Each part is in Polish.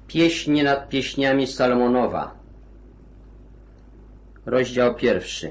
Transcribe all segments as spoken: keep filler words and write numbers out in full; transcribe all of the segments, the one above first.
Pieśń nad pieśniami Salomonowa. Rozdział pierwszy.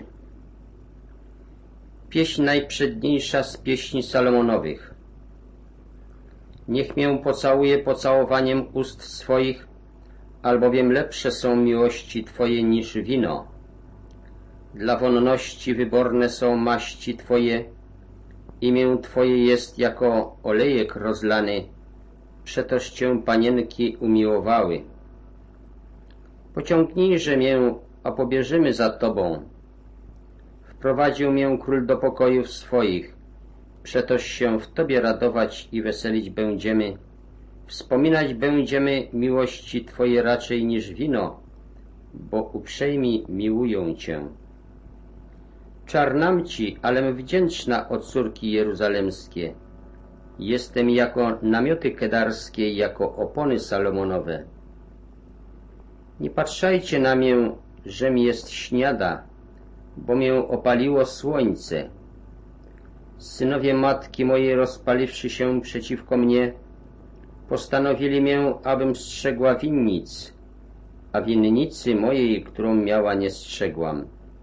Pieśń najprzedniejsza z pieśni Salomonowych. Niech mię pocałuje pocałowaniem ust swoich, albowiem lepsze są miłości Twoje niż wino. Dla wonności wyborne są maści Twoje, imię Twoje jest jako olejek rozlany, przetoż Cię panienki umiłowały. Pociągnijże mię, a pobieżymy za Tobą. Wprowadził mię król do pokojów swoich, przetoż się w Tobie radować i weselić będziemy. Wspominać będziemy miłości Twoje raczej niż wino, bo uprzejmi miłują Cię. Czarnam Ci, alem wdzięczna o córki jeruzalemskie. Jestem jako namioty kedarskie, jako opony Salomonowe. Nie patrzajcie na mię, że mi jest śniada, bo mię opaliło słońce. Synowie matki mojej, rozpaliwszy się przeciwko mnie, postanowili mię, abym strzegła winnic, a winnicy mojej, którą miała, nie strzegłam.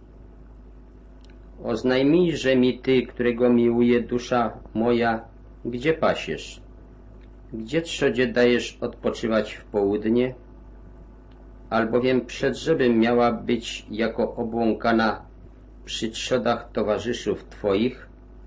Oznajmijże mi Ty, którego miłuje dusza moja, gdzie pasiesz? Gdzie trzodzie dajesz odpoczywać w południe? Albowiem przed żebym miała być jako obłąkana przy trzodach towarzyszów Twoich?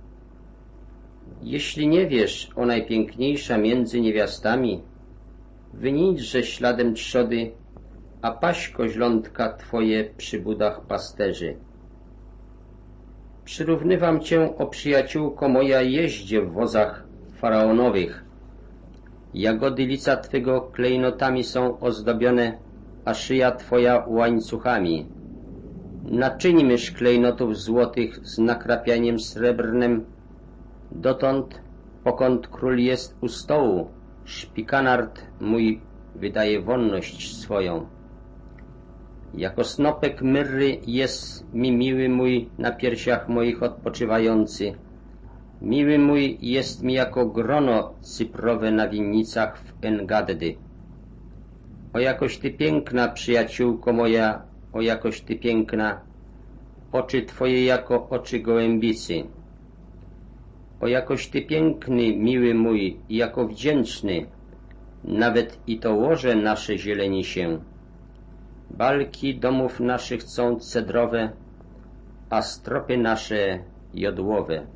Jeśli nie wiesz, o najpiękniejsza między niewiastami, wynijdźże śladem trzody, a paś koźlątka Twoje przy budach pasterzy. Przyrównywam Cię, o przyjaciółko moja, jeździe w wozach faraonowych. Jagody lica Twego klejnotami są ozdobione, a szyja Twoja łańcuchami. Naczyń mysz klejnotów złotych z nakrapianiem srebrnym, dotąd, pokąd król jest u stołu, szpikanard mój wydaje wonność swoją. Jako snopek myrry jest mi miły mój na piersiach moich odpoczywający. Miły mój jest mi jako grono cyprowe na winnicach w Engaddy. O jakoś Ty piękna, przyjaciółko moja, o jakoś Ty piękna, oczy Twoje jako oczy gołębicy. O jakoś Ty piękny, miły mój, jako wdzięczny, nawet i to łoże nasze zieleni się. Balki domów naszych są cedrowe, a stropy nasze jodłowe.